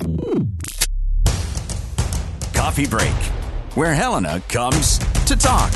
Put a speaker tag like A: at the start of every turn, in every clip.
A: Coffee Break, where Helena comes to talk.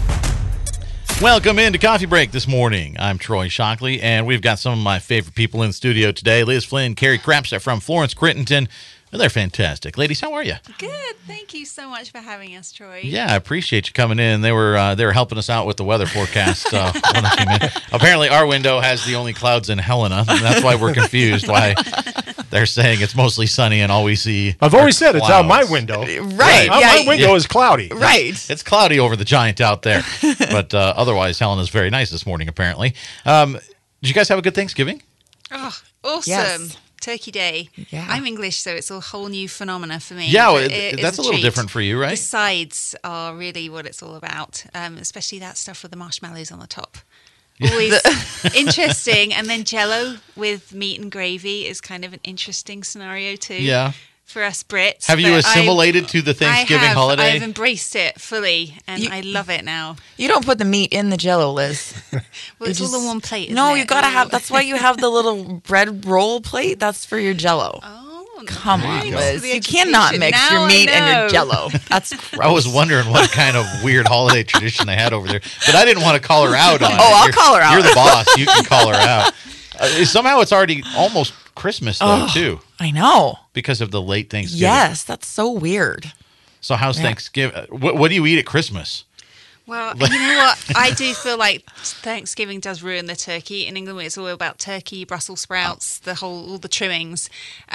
B: Welcome into Coffee Break this morning. I'm Troy Shockley, and we've got some of my favorite people in the studio today. Liz Flynn, Carrie Crapsett from Florence Crittenton. They're fantastic. Ladies, how are you?
C: Good. Thank you so much for having us, Troy.
B: Yeah, I appreciate you coming in. They were helping us out with the weather forecast when I came in. Apparently, our window has the only clouds in Helena, and that's why we're confused why they're saying it's mostly sunny and all we see
D: I've always said it's out my
B: clouds.
D: window.
C: Right.
D: My window is cloudy.
C: Right.
B: It's cloudy over the giant out there. But otherwise, Helena's very nice this morning, apparently. Did you guys have a good Thanksgiving?
C: Oh, awesome.
E: Yes.
C: Turkey Day.
E: Yeah.
C: I'm English, so it's a whole new phenomena for me.
B: Yeah,
C: but it is
B: that's a little
C: treat.
B: different for you, right?
C: The sides are really what it's all about, especially that stuff with the marshmallows on the top. Always interesting. And then Jell-O with meat and gravy is kind of an interesting scenario too.
B: Yeah.
C: For us Brits.
B: Have you
C: But
B: assimilated to the Thanksgiving holiday?
C: I've embraced it fully, and I love it now.
E: You don't put the meat in the Jell-O, Liz.
C: Well, it's all in one plate.
E: No,
C: isn't
E: you
C: it?
E: gotta have. That's why you have the little bread roll plate. That's for your Jell-O.
C: Oh,
E: Come
C: nice.
E: on,
C: For
E: Liz.
C: the
E: You cannot
C: education.
E: mix
C: Now
E: your
C: I
E: meat and your
C: know.
E: Jell-O. That's gross.
B: I was wondering what kind of weird holiday tradition they had over there, but I didn't want to call her out on it.
E: I'll call her out.
B: You're the boss. You can call her out. Somehow it's already almost Christmas, though, too,
E: I know.
B: because of the late Thanksgiving.
E: Yes, that's so weird.
B: So how's Thanksgiving? What do you eat at Christmas?
C: Well, you know what? I do feel like Thanksgiving does ruin the turkey. In England, it's all about turkey, Brussels sprouts, all the trimmings.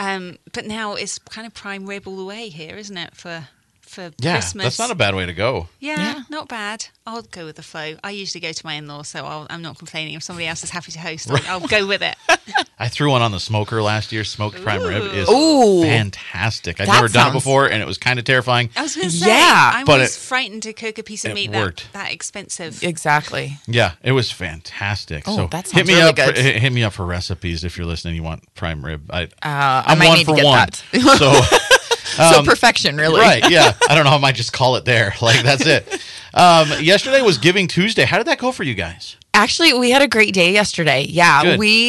C: But now it's kind of prime rib all the way here, isn't it, for
B: Yeah,
C: Christmas?
B: that's not a bad way to go.
C: Yeah, not bad. I'll go with the flow. I usually go to my in-laws, so I'm not complaining. If somebody else is happy to host, I'll go with it.
B: I threw one on the smoker last year. Smoked prime rib is
E: Ooh.
B: fantastic. I'd
E: That
B: never done it
E: sounds-
B: before, and it was kind of terrifying.
C: I was going to say,
E: Yeah,
C: I'm
B: but
C: always
B: it-
C: frightened to cook a piece of
B: it
C: meat
B: worked.
C: that expensive.
E: Exactly.
B: Yeah, it was fantastic.
E: Oh,
B: so
E: that
B: hit
E: sounds
B: me
E: really
B: up.
E: good.
B: Hit me up for recipes if you're listening. You want prime rib?
E: I
B: I'm
E: might
B: one
E: need
B: for
E: to get
B: one.
E: that.
B: So.
E: So perfection, really.
B: Right, yeah. I don't know. I might just call it there. Like, that's it. Yesterday was Giving Tuesday. How did that go for you guys?
E: Actually, we had a great day yesterday. Yeah,
B: Good.
E: we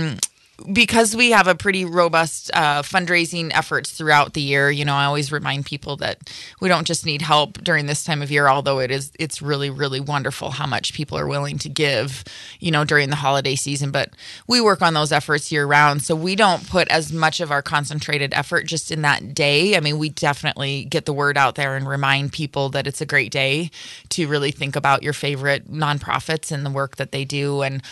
E: because we have a pretty robust fundraising efforts throughout the year. You know, I always remind people that we don't just need help during this time of year, although it's really, really wonderful how much people are willing to give, you know, during the holiday season. But we work on those efforts year round, so we don't put as much of our concentrated effort just in that day. I mean, we definitely get the word out there and remind people that it's a great day to really think about your favorite nonprofits and the work that they do. And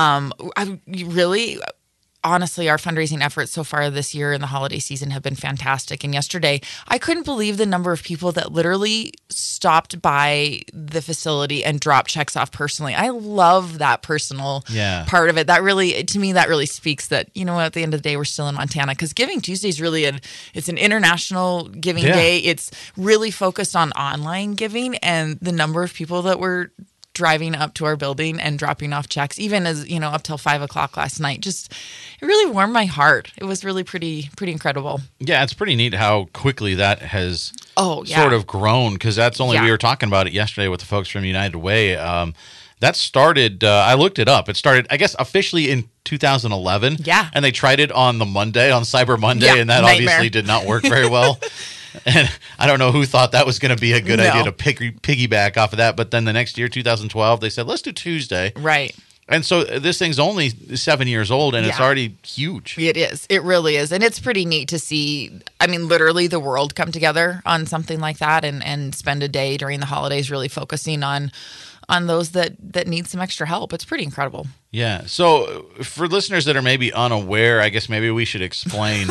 E: honestly, our fundraising efforts so far this year in the holiday season have been fantastic. And yesterday, I couldn't believe the number of people that literally stopped by the facility and dropped checks off personally. I love that personal part of it. That really, to me, that really speaks that, you know, at the end of the day, we're still in Montana, because Giving Tuesday is really it's an international giving day. It's really focused on online giving, and the number of people that were driving up to our building and dropping off checks, even as, you know, up till 5:00 last night, just, it really warmed my heart. It was really pretty incredible.
B: Yeah, it's pretty neat how quickly that has sort of grown, because that's only, we were talking about it yesterday with the folks from United Way. That started, I looked it up. It started, I guess, officially in 2011.
E: Yeah.
B: And they tried it on the Monday, on Cyber Monday,
E: Yeah,
B: and that
E: nightmare.
B: obviously did not work very well. And I don't know who thought that was going to be a good idea to piggyback off of that. But then the next year, 2012, they said, let's do Tuesday.
E: Right.
B: And so this thing's only 7 years old, and it's already huge.
E: It is. It really is. And it's pretty neat to see, I mean, literally the world come together on something like that and spend a day during the holidays really focusing on those that need some extra help. It's pretty incredible.
B: Yeah. So for listeners that are maybe unaware, I guess maybe we should explain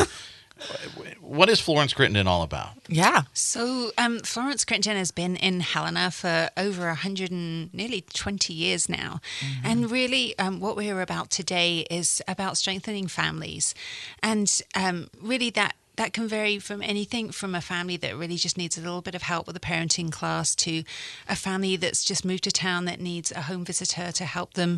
B: what is Florence Crittenton all about?
E: Yeah.
C: So Florence Crittenton has been in Helena for over 100 and nearly 20 years now. Mm-hmm. And really what we're about today is about strengthening families. And really that can vary from anything from a family that really just needs a little bit of help with a parenting class to a family that's just moved to town that needs a home visitor to help them,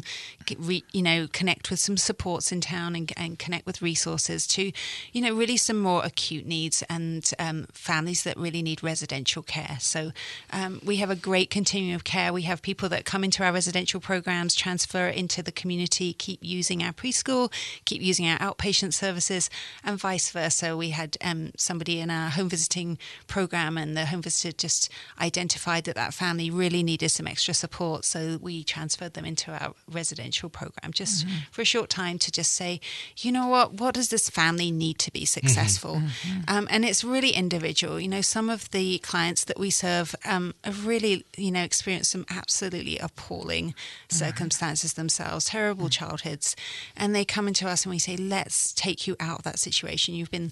C: connect with some supports in town and connect with resources to, really some more acute needs and families that really need residential care. So we have a great continuum of care. We have people that come into our residential programs, transfer into the community, keep using our preschool, keep using our outpatient services, and vice versa. We had had somebody in our home visiting program, and the home visitor just identified that family really needed some extra support. So we transferred them into our residential program just for a short time to just say, you know what does this family need to be successful? And it's really individual. Some of the clients that we serve have really, experienced some absolutely appalling circumstances themselves, terrible childhoods. And they come into us and we say, let's take you out of that situation. You've been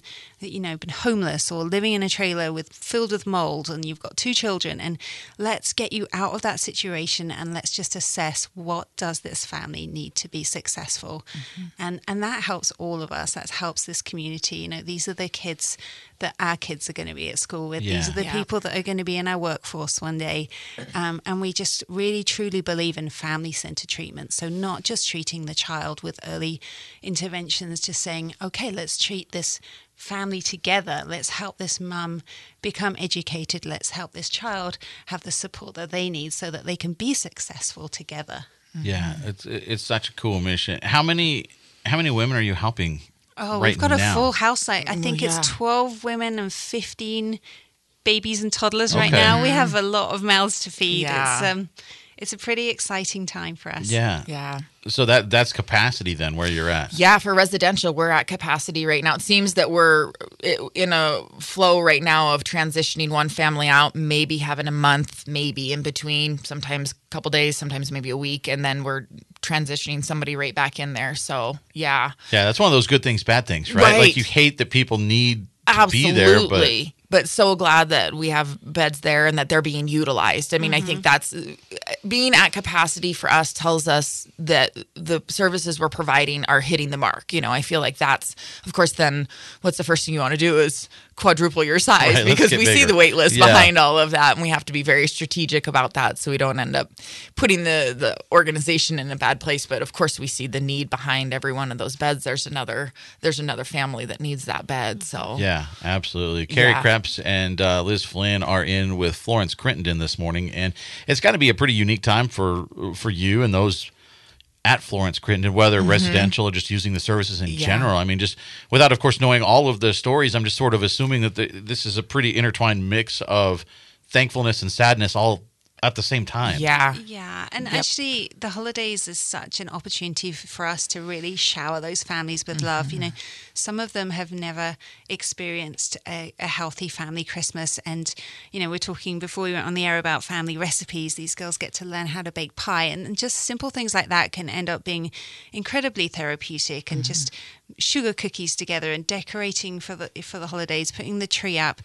C: homeless or living in a trailer filled with mold, and you've got 2 children, and let's get you out of that situation, and let's just assess, what does this family need to be successful? And that helps all of us. That helps this community. These are the kids that our kids are going to be at school with. These are the people that are going to be in our workforce one day. And we just really, truly believe in family-centered treatment. So not just treating the child with early interventions, just saying, okay, let's treat this family together. Let's help this mum become educated. Let's help this child have the support that they need so that they can be successful together.
B: Yeah, it's such a cool mission. How many women are you helping?
C: Oh, we've got a full house. I think it's 12 women and 15 babies and toddlers right now. We have a lot of mouths to feed. Yeah. It's a pretty exciting time for us.
E: Yeah.
B: So that's capacity then, where you're at.
E: Yeah, for residential, we're at capacity right now. It seems that we're in a flow right now of transitioning one family out, maybe having a month, maybe in between, sometimes a couple days, sometimes maybe a week, and then we're transitioning somebody right back in there. So, yeah.
B: Yeah, that's one of those good things, bad things, right? Like, you hate that people need to be there,
E: but so glad that we have beds there and that they're being utilized. I mean, I think that's being at capacity for us tells us that the services we're providing are hitting the mark. I feel like that's, of course, then what's the first thing you want to do is quadruple your size, because we see the wait list behind all of that, and we have to be very strategic about that so we don't end up putting the organization in a bad place. But of course, we see the need behind every one of those beds. There's another family that needs that bed. So
B: yeah, absolutely. Carrie Krebs and Liz Flynn are in with Florence Crittenden this morning, and it's got to be a pretty unique time for you and those at Florence Crittenden, whether residential or just using the services in general. I mean, just without, of course, knowing all of the stories, I'm just sort of assuming that this is a pretty intertwined mix of thankfulness and sadness all at the same time.
C: Yeah. And actually, the holidays is such an opportunity for us to really shower those families with love. Some of them have never experienced a healthy family Christmas. And, we're talking before we went on the air about family recipes. These girls get to learn how to bake pie, and just simple things like that can end up being incredibly therapeutic. And just sugar cookies together and decorating for the holidays, putting the tree up.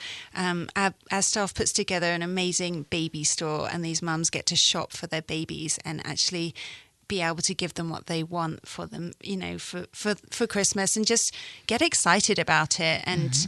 C: Our staff puts together an amazing baby store, and these mums get to shop for their babies and actually be able to give them what they want for them, for Christmas, and just get excited about it, and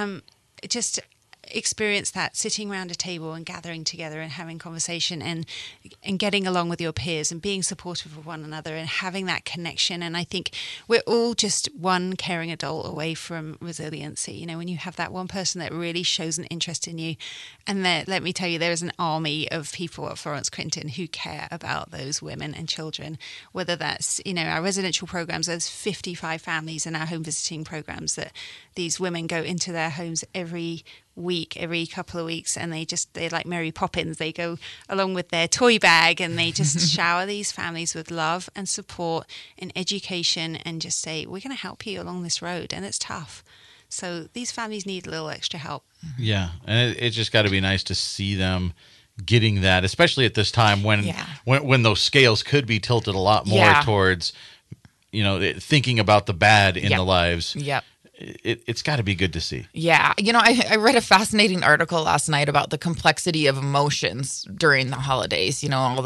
C: just experience that sitting around a table and gathering together and having conversation and getting along with your peers and being supportive of one another and having that connection. And I think we're all just one caring adult away from resiliency. When you have that one person that really shows an interest in you, and let me tell you, there is an army of people at Florence Crittenden who care about those women and children, whether that's, our residential programs. There's 55 families in our home visiting programs that these women go into their homes every couple of weeks, and they're like Mary Poppins. They go along with their toy bag, and they just shower these families with love and support and education, and just say, we're going to help you along this road, and it's tough. So these families need a little extra help.
B: Yeah, and it's just got to be nice to see them getting that, especially at this time when those scales could be tilted a lot more towards, thinking about the bad in the lives.
E: Yep.
B: It's got to be good to see.
E: Yeah. I read a fascinating article last night about the complexity of emotions during the holidays.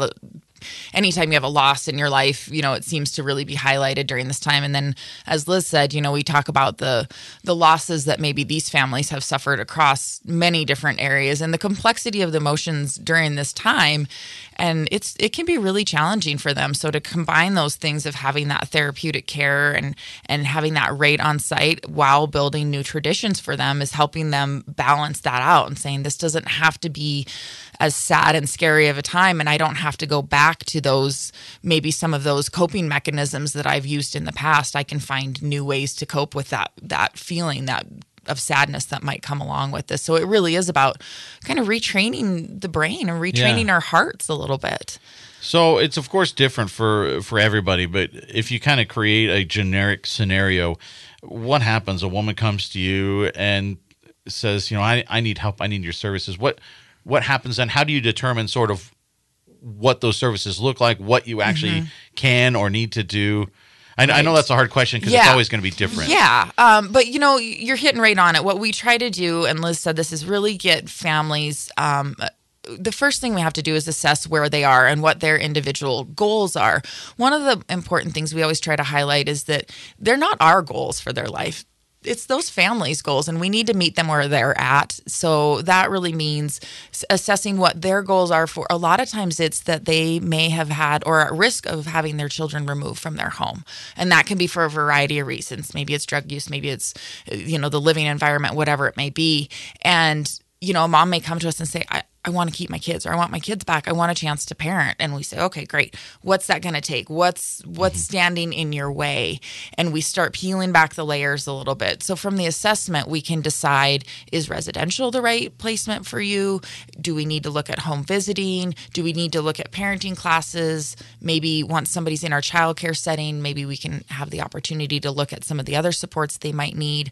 E: Anytime you have a loss in your life, it seems to really be highlighted during this time. And then, as Liz said, we talk about the losses that maybe these families have suffered across many different areas and the complexity of the emotions during this time. And it can be really challenging for them. So to combine those things of having that therapeutic care and having that right on site while building new traditions for them is helping them balance that out and saying, this doesn't have to be as sad and scary of a time, and I don't have to go back to maybe some of those coping mechanisms that I've used in the past. I can find new ways to cope with that feeling, that of sadness that might come along with this. So it really is about kind of retraining the brain and retraining our hearts a little bit.
B: So it's, of course, different for everybody, but if you kind of create a generic scenario, what happens? A woman comes to you and says, I need help, I need your services. What happens then? How do you determine sort of what those services look like, what you actually can or need to do? I know that's a hard question because it's always going to be different.
E: Yeah, but you're hitting right on it. What we try to do, and Liz said this, is really get families the first thing we have to do is assess where they are and what their individual goals are. One of the important things we always try to highlight is that they're not our goals for their life. It's those families' goals, and we need to meet them where they're at. So that really means assessing what their goals are. For a lot of times it's that they may have had or are at risk of having their children removed from their home. And that can be for a variety of reasons. Maybe it's drug use, maybe it's, the living environment, whatever it may be. And, a mom may come to us and say, I want to keep my kids, or I want my kids back. I want a chance to parent. And we say, okay, great. What's that going to take? What's standing in your way? And we start peeling back the layers a little bit. So from the assessment, we can decide, is residential the right placement for you? Do we need to look at home visiting? Do we need to look at parenting classes? Maybe once somebody's in our childcare setting, maybe we can have the opportunity to look at some of the other supports they might need.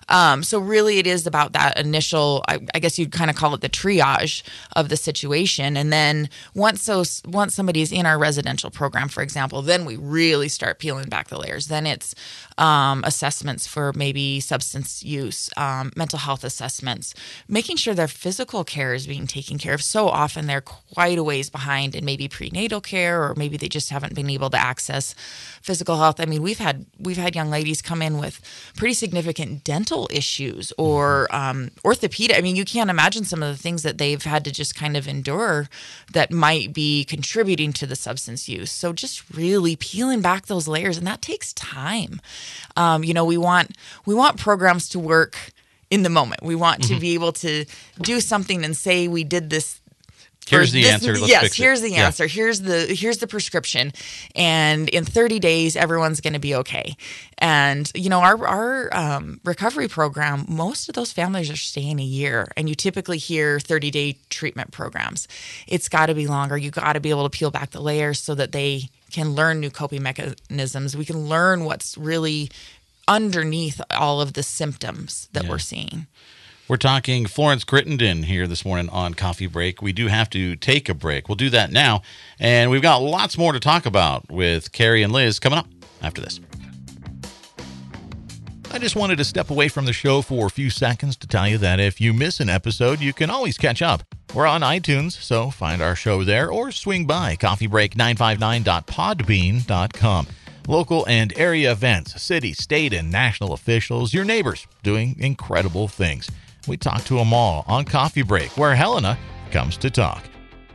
E: So really it is about that initial, I guess you'd kind of call it the triage of the situation. And then once somebody's in our residential program, for example, then we really start peeling back the layers. Then it's assessments for maybe substance use, mental health assessments, making sure their physical care is being taken care of. So often they're quite a ways behind in maybe prenatal care, or maybe they just haven't been able to access physical health. I mean, we've had young ladies come in with pretty significant dental issues or orthopedic. I mean, you can't imagine some of the things that they've had to just kind of endure that might be contributing to the substance use. So just really peeling back those layers, and that takes time. We want programs to work in the moment. We want to be able to do something and say we did this.
B: Here's the answer. Let's fix it.
E: Here's the answer. Here's the prescription, and in 30 days, everyone's going to be okay. And our recovery program, most of those families are staying a year, and you typically hear 30-day treatment programs. It's got to be longer. You got to be able to peel back the layers so that they can learn new coping mechanisms. We can learn what's really underneath all of the symptoms that we're seeing.
B: We're talking Florence Crittenden here this morning on Coffee Break. We do have to take a break. We'll do that now. And we've got lots more to talk about with Carrie and Liz coming up after this. I just wanted to step away from the show for a few seconds to tell you that if you miss an episode, you can always catch up. We're on iTunes, so find our show there or swing by coffeebreak959.podbean.com. Local and area events, city, state, and national officials, your neighbors doing incredible things. We talk to them all on Coffee Break, where Helena comes to talk.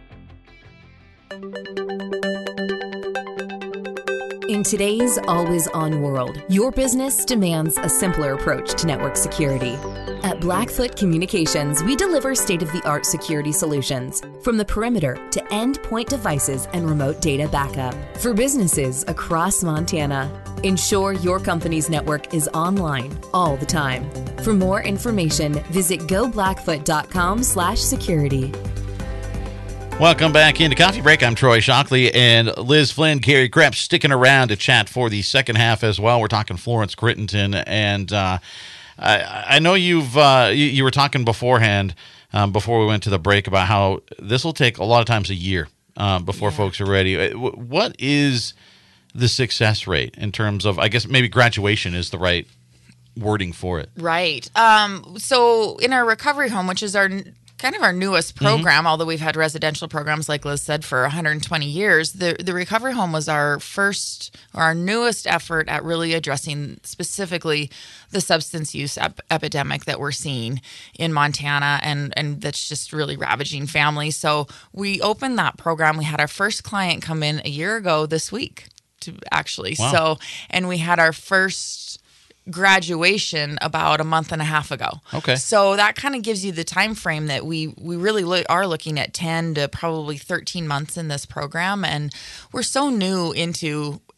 F: In today's always-on world, your business demands a simpler approach to network security. At Blackfoot Communications, we deliver state-of-the-art security solutions, from the perimeter to endpoint devices and remote data backup, for businesses across Montana. Ensure your company's network is online all the time. For more information, visit goblackfoot.com/security.
B: Welcome back into Coffee Break. I'm Troy Shockley and Liz Flynn. Carrie Krebs sticking around to chat for the second half as well. We're talking Florence Crittenden, and I know you were talking beforehand before we went to the break about how this will take a lot of times a year before folks are ready. What is the success rate in terms of, I guess maybe graduation is the right wording for it?
E: Right. So in our recovery home, which is our newest program, although we've had residential programs, like Liz said, for 120 years, the recovery home was our newest effort at really addressing specifically the substance use epidemic that we're seeing in Montana, and that's just really ravaging families. So we opened that program. We had our first client come in a year ago this week, actually.
B: Wow.
E: So, and we had our first graduation about a month and a half ago.
B: Okay.
E: So that kind of gives you the time frame that we really are looking at 10 to probably 13 months in this program. And we're so new into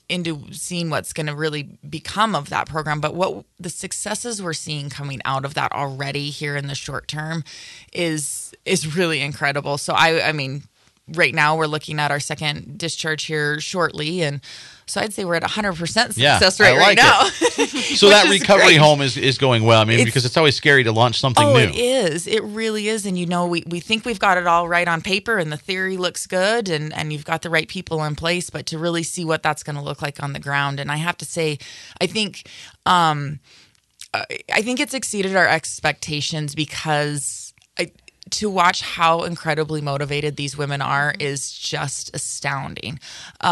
E: into seeing what's going to really become of that program. But what the successes we're seeing coming out of that already here in the short term is really incredible. So I mean, right now we're looking at our second discharge here shortly, and so I'd say we're at 100% success rate right now.
B: So that recovery home is going well. I mean, because it's always scary to launch something new.
E: It is. It really is. And, we think we've got it all right on paper and the theory looks good and you've got the right people in place, but to really see what that's going to look like on the ground. And I have to say, I think it's exceeded our expectations because to watch how incredibly motivated these women are is just astounding.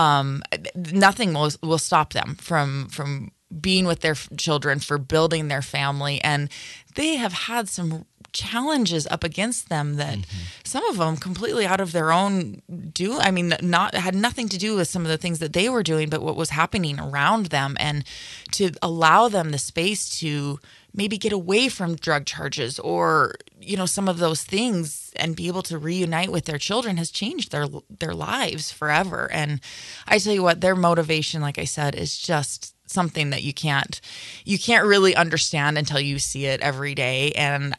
E: Nothing will stop them from being with their children, for building their family. And they have had some challenges up against them that some of them completely out of their own had nothing to do with some of the things that they were doing, but what was happening around them. And to allow them the space to maybe get away from drug charges or, some of those things and be able to reunite with their children has changed their lives forever. And I tell you what, their motivation, like I said, is just something that you can't really understand until you see it every day. And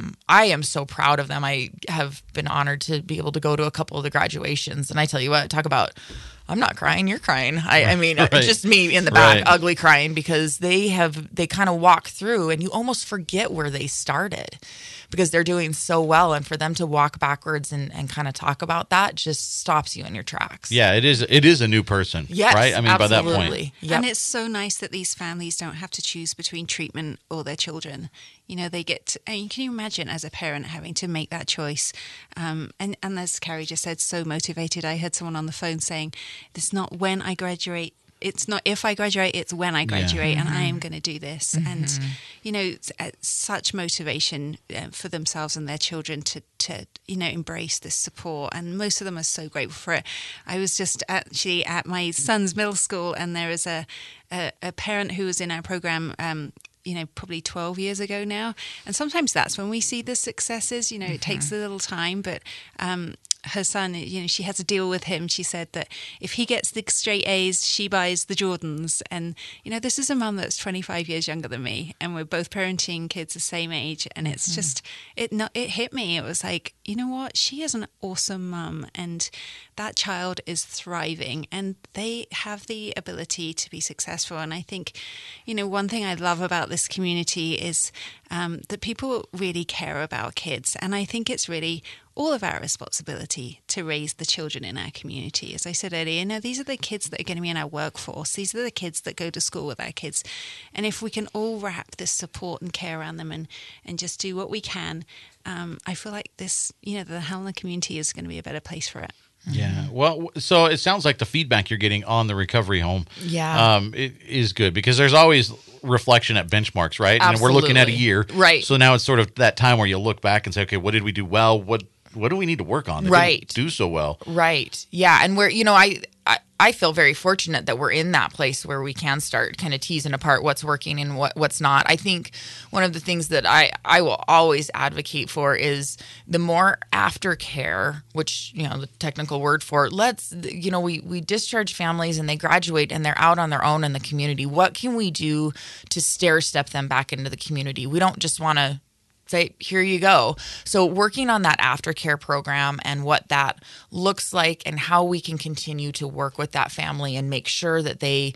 E: I am so proud of them. I have been honored to be able to go to a couple of the graduations. And I tell you what, talk about, I'm not crying, you're crying. I mean, right. Just me in the back, ugly crying, because they kind of walk through and you almost forget where they started because they're doing so well. And for them to walk backwards and kind of talk about that just stops you in your tracks.
B: Yeah, it is a new person.
E: Yes,
B: right? I mean,
E: absolutely.
B: By that point.
E: Yep.
C: And it's so nice that these families don't have to choose between treatment or their children. They get, and can you imagine as a parent having to make that choice? And as Carrie just said, so motivated. I heard someone on the phone saying, it's not when I graduate. It's not if I graduate, it's when I graduate, and I am going to do this. And, it's such motivation for themselves and their children to embrace this support. And most of them are so grateful for it. I was just actually at my son's middle school, and there was a parent who was in our program probably 12 years ago now. And sometimes that's when we see the successes. It takes a little time, but her son, she has a deal with him. She said that if he gets the straight A's, she buys the Jordans. And, this is a mum that's 25 years younger than me, and we're both parenting kids the same age. And it's just, it hit me. It was like, you know what? She is an awesome mum, and that child is thriving, and they have the ability to be successful. And I think, one thing I love about this community is that people really care about kids. And I think it's really all of our responsibility to raise the children in our community. As I said earlier, these are the kids that are going to be in our workforce. These are the kids that go to school with our kids. And if we can all wrap this support and care around them and just do what we can, I feel like this, the Helena community is going to be a better place for it.
B: Yeah. Well, so it sounds like the feedback you're getting on the recovery home it is good, because there's always reflection at benchmarks, right?
E: Absolutely.
B: And we're looking at a year.
E: Right.
B: So now it's sort of that time where you look back and say, okay, what did we do well? What do we need to work on that didn't do so well?
E: Right. Yeah. And we're, I feel very fortunate that we're in that place where we can start kind of teasing apart what's working and what's not. I think one of the things that I will always advocate for is the more aftercare, which, the technical word for it, we discharge families and they graduate and they're out on their own in the community. What can we do to stair step them back into the community? We don't just want to say, here you go. So working on that aftercare program and what that looks like and how we can continue to work with that family and make sure that they,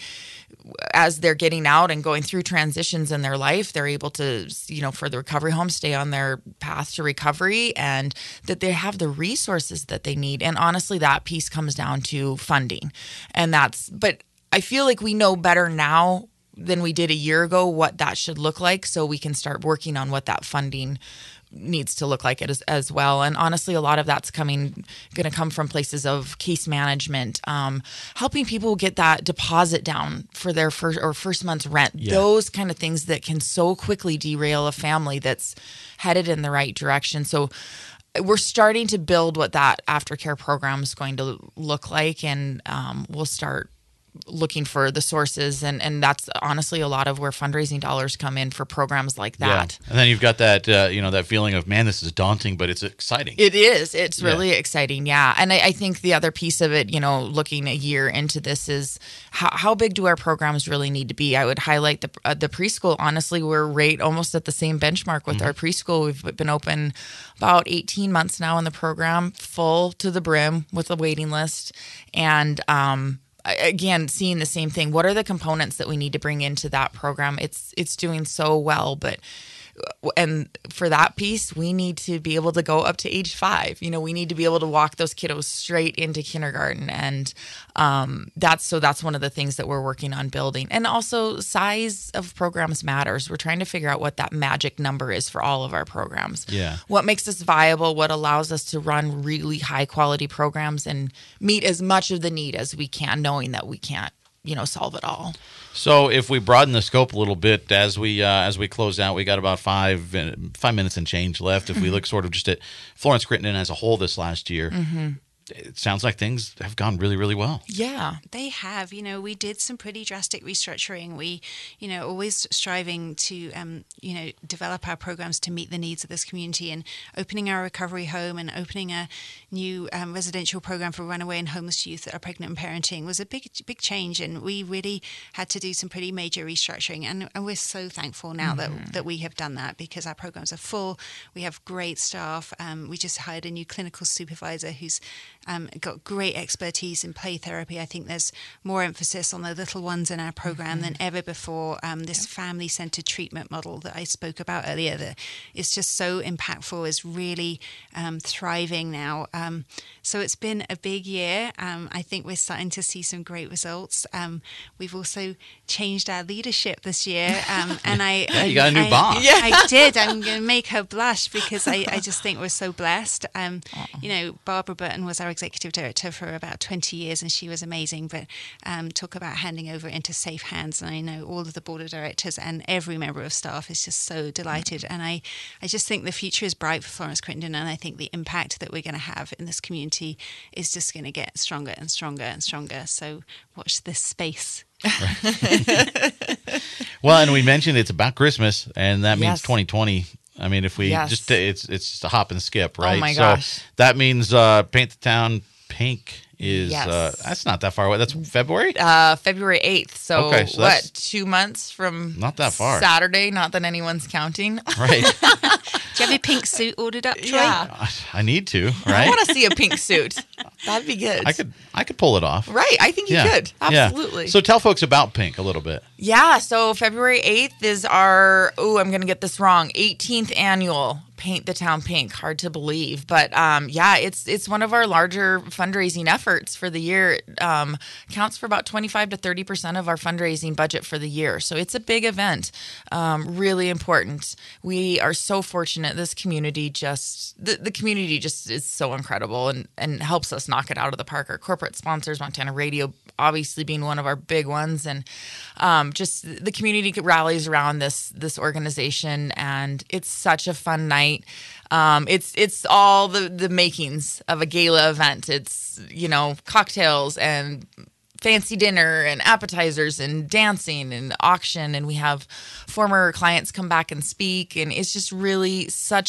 E: as they're getting out and going through transitions in their life, they're able to, for the recovery home, stay on their path to recovery, and that they have the resources that they need. And honestly, that piece comes down to funding. But I feel like we know better now than we did a year ago what that should look like, so we can start working on what that funding needs to look like as well. And honestly, a lot of that's going to come from places of case management, helping people get that deposit down for their first month's rent, those kind of things that can so quickly derail a family that's headed in the right direction. So we're starting to build what that aftercare program is going to look like, and we'll start looking for the sources, and that's honestly a lot of where fundraising dollars come in for programs like that.
B: Yeah. And then you've got that that feeling of, man, this is daunting, but it's exciting.
E: It is. It's really exciting. Yeah. And I think the other piece of it, looking a year into this, is how big do our programs really need to be? I would highlight the preschool. Honestly, we're right almost at the same benchmark with our preschool. We've been open about 18 months now in the program, full to the brim with a waiting list. And again, seeing the same thing. What are the components that we need to bring into that program? It's doing so well, and for that piece, we need to be able to go up to age 5. We need to be able to walk those kiddos straight into kindergarten, and that's one of the things that we're working on building. And also, size of programs matters. We're trying to figure out what that magic number is for all of our programs.
B: Yeah.
E: What makes us viable? What allows us to run really high quality programs and meet as much of the need as we can, knowing that we can't solve it all.
B: So if we broaden the scope a little bit as we close out, we got about 5 minutes and change left. If we look sort of just at Florence Crittenton as a whole this last year, it sounds like things have gone really, really well.
E: Yeah,
C: they have. We did some pretty drastic restructuring. We, always striving to, develop our programs to meet the needs of this community, and opening our recovery home and opening a new residential program for runaway and homeless youth that are pregnant and parenting was a big change. And we really had to do some pretty major restructuring. And we're so thankful now that we have done that, because our programs are full. We have great staff. We just hired a new clinical supervisor who's got great expertise in play therapy. I think there's more emphasis on the little ones in our program than ever before. This family-centered treatment model that I spoke about earlier that is just so impactful is really thriving now. So it's been a big year. I think we're starting to see some great results. We've also changed our leadership this year. And
B: you got a new boss.
C: I did. I'm going to make her blush because I just think we're so blessed. Barbara Burton was our executive director for about 20 years, and she was amazing. But talk about handing over into safe hands. And I know all of the board of directors and every member of staff is just so delighted. And I just think the future is bright for Florence Crittenton, and I think the impact that we're going to have in this community is just going to get stronger and stronger and stronger. So watch this space.
B: Well, and we mentioned it's about Christmas, and that means 2020. I mean, if we just, it's just a hop and skip, right?
E: Oh my gosh.
B: So that means Paint the Town Pink is, that's not that far away. That's February?
E: February 8th. So,
B: okay, so
E: what, 2 months from
B: not that far.
E: Saturday, not that anyone's counting.
B: Right.
C: Do you have a pink suit ordered up, Troy?
E: Yeah.
B: I need to, right?
E: I want to see a pink suit. That'd be good.
B: I could pull it off.
E: Right. I think you could. Absolutely.
B: Yeah. So tell folks about Pink a little bit.
E: Yeah. So February 8th is our, I'm going to get this wrong, 18th annual Paint the Town Pink. Hard to believe. But it's one of our larger fundraising efforts for the year. It counts for about 25 to 30% of our fundraising budget for the year. So it's a big event. Really important. We are so fortunate. This community the community just is so incredible and helps us knock it out of the park. Our corporate sponsors, Montana Radio, obviously being one of our big ones, and just the community rallies around this organization, and it's such a fun night. It's all the makings of a gala event. It's cocktails and fancy dinner and appetizers and dancing and auction, and we have former clients come back and speak, and it's just really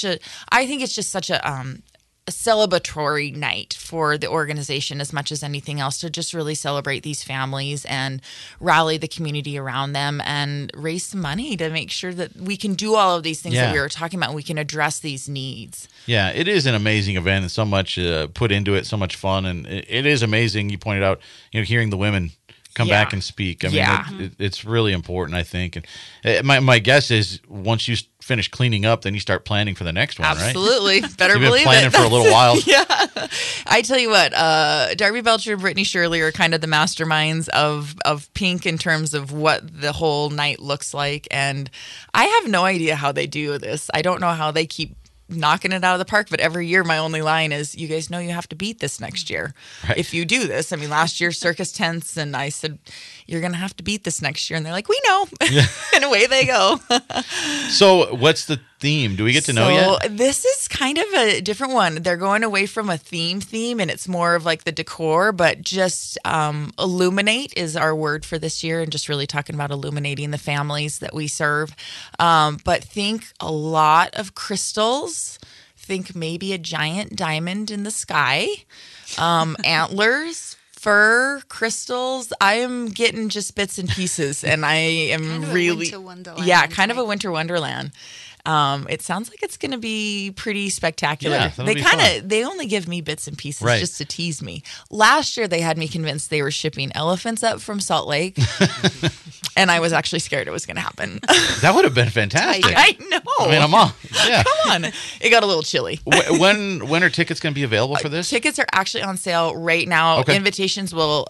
E: I think it's just such a celebratory night for the organization as much as anything else, to just really celebrate these families and rally the community around them and raise some money to make sure that we can do all of these things that we were talking about, and we can address these needs. Yeah,
B: it is an amazing event, and so much put into it, so much fun, and it is amazing. You pointed out, hearing the women come back and speak. I mean, it's really important, I think. And my guess is once you finish cleaning up, then you start planning for the next one,
E: Absolutely.
B: right?
E: Better
B: You've
E: believe
B: been planning
E: it.
B: for a little while.
E: Yeah. I tell you what, Darby Belcher and Brittany Shirley are kind of the masterminds of Pink in terms of what the whole night looks like. And I have no idea how they do this. I don't know how they keep knocking it out of the park, but every year my only line is, you guys know you have to beat this next year if you do this. I mean, last year circus tents, and I said, you're going to have to beat this next year, and they're like, we know. And away they go.
B: So what's the theme? Do we get to know yet?
E: This is kind of a different one. They're going away from a theme, and it's more of like the decor, but just illuminate is our word for this year, and just really talking about illuminating the families that we serve. But think a lot of crystals. Think maybe a giant diamond in the sky, antlers, fur, crystals. I am getting just bits and pieces, and I am
C: kind of
E: really,
C: a winter wonderland.
E: Yeah, kind of a winter wonderland. It sounds like it's going to be pretty spectacular.
B: Yeah,
E: they only give me bits and pieces just to tease me. Last year they had me convinced they were shipping elephants up from Salt Lake, and I was actually scared it was going to happen.
B: That would have been fantastic.
E: I know.
B: I mean, I'm on. Yeah.
E: Come on. It got a little chilly.
B: When are tickets going to be available for this?
E: Tickets are actually on sale right now.
B: Okay.
E: Invitations will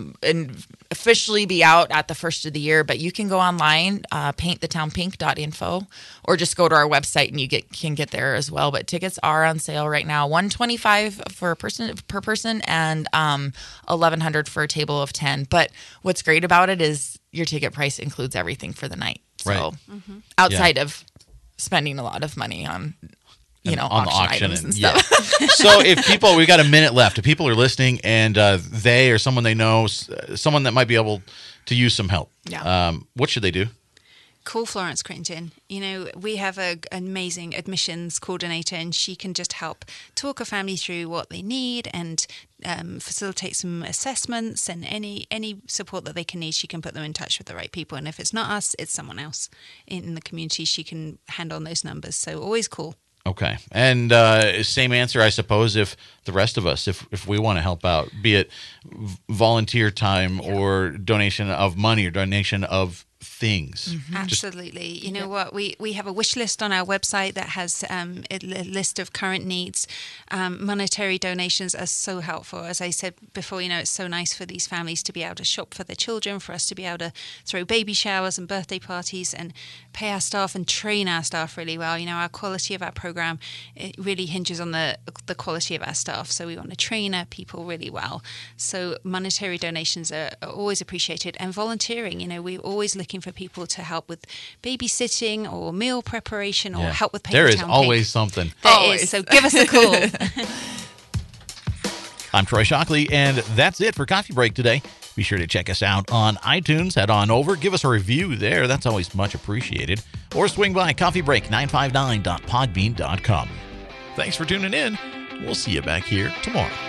E: officially be out at the first of the year, but you can go online, paintthetownpink.info, or just go to our website and you can get there as well. But tickets are on sale right now. $125 per person, and $1,100 for a table of 10. But what's great about it is your ticket price includes everything for the night. So outside of spending a lot of money on on auction items and stuff.
B: Yeah. So if people, we've got a minute left. If people are listening and they or someone they know, someone that might be able to use some help, what should they do?
C: Call Florence Crittenden. We have an amazing admissions coordinator, and she can just help talk a family through what they need and facilitate some assessments, and any support that they can need. She can put them in touch with the right people. And if it's not us, it's someone else in the community. She can hand on those numbers. So always call.
B: Okay. And same answer, I suppose, if the rest of us, if we want to help out, be it volunteer time or donation of money or donation of things.
C: Mm-hmm. Absolutely. You know what? We have a wish list on our website that has a list of current needs. Monetary donations are so helpful. As I said before, it's so nice for these families to be able to shop for their children, for us to be able to throw baby showers and birthday parties and pay our staff and train our staff really well. Our quality of our program, it really hinges on the quality of our staff. So we want to train our people really well. So monetary donations are always appreciated. And volunteering, we're always looking for people to help with babysitting or meal preparation or help with paper
B: There is
C: town
B: always
C: pink.
B: something.
C: There is, so give us a call.
B: I'm Troy Shockley, and that's it for Coffee Break today. Be sure to check us out on iTunes. Head on over, give us a review there. That's always much appreciated. Or swing by coffeebreak959.podbean.com. Thanks for tuning in. We'll see you back here tomorrow.